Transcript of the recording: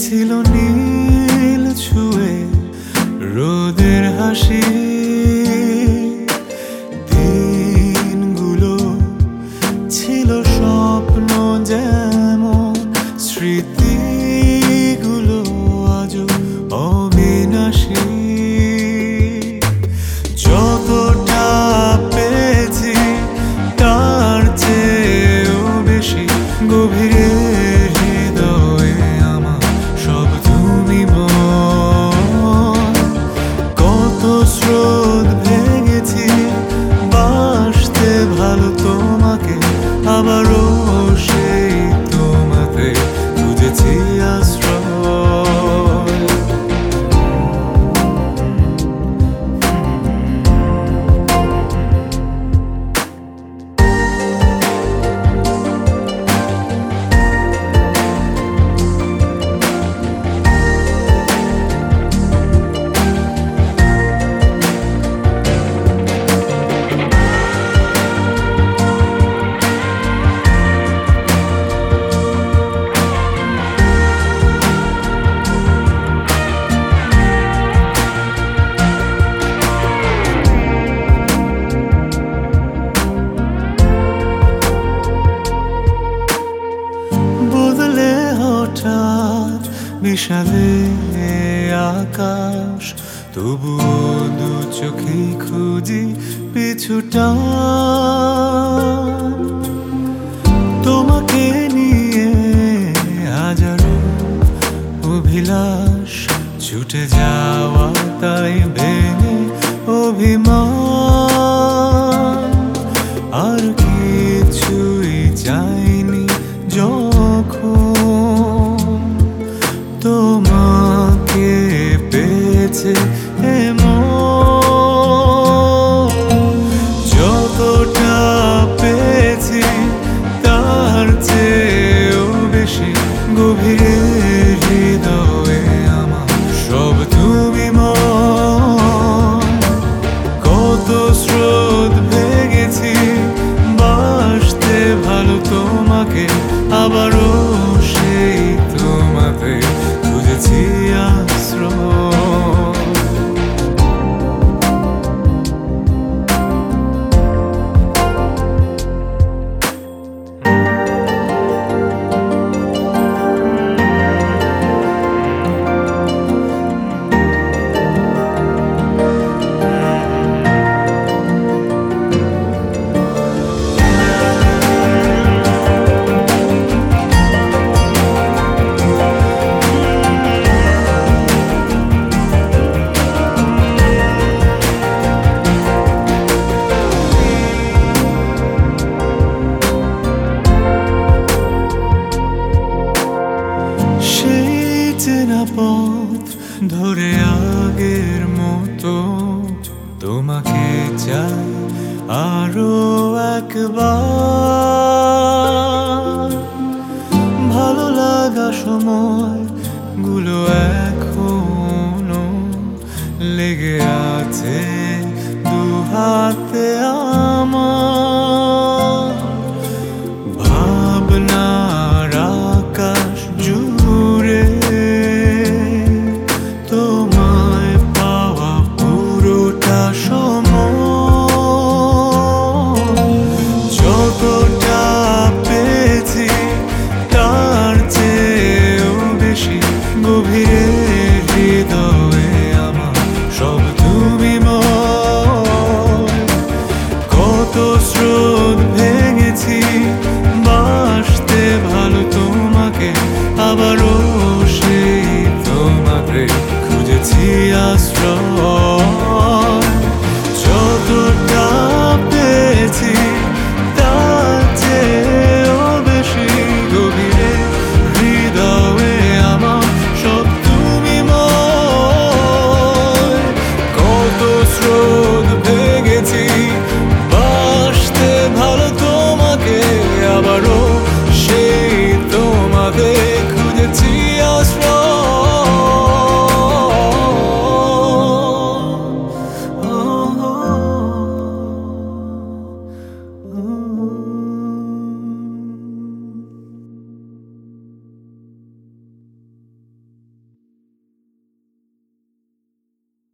ছিল নীল ছুঁয়ে রোদের হাসি, দিনগুলো ছিল স্বপ্ন যেমন, স্মৃতিগুলো আজও অবিনাশী। যতটা পেয়েছি তার চেয়েও বেশি গভীরে হৃদয়ে আমার সব তুমি মন। কত স্রোত ভেঙেছি বাসতে ভালো তোমাকে, আবারও সেই তোমাতে খুঁজেছি আশ্রয়। বদলে হঠাৎ বিশালে আকাশ, তবুও দু চোখেই খুঁজি পিছুটা। তোমাকে নিয়ে হাজারো অভিলাষ, ছুটে যাওয়া তাই ভেঙে অভিমান। আর কিছুই চাইনি যখন তোমাকে পেয়েছে এমন। যতটা পেয়েছি তার চেয়েও বেশি গভীরে হৃদয়ে আমার সব তুমি মন। কত স্রোত ভেঙেছি বাসতে ভালো তোমাকে, আবারও সেই তোমাতে খুঁজেছি আশ্রয়। চেনা পথ ধরে আগের মতো তোমাকে চাই আরো একবার। ভালো লাগা সময় গুলো এখনো লেগে আছে দু হাতে আমার।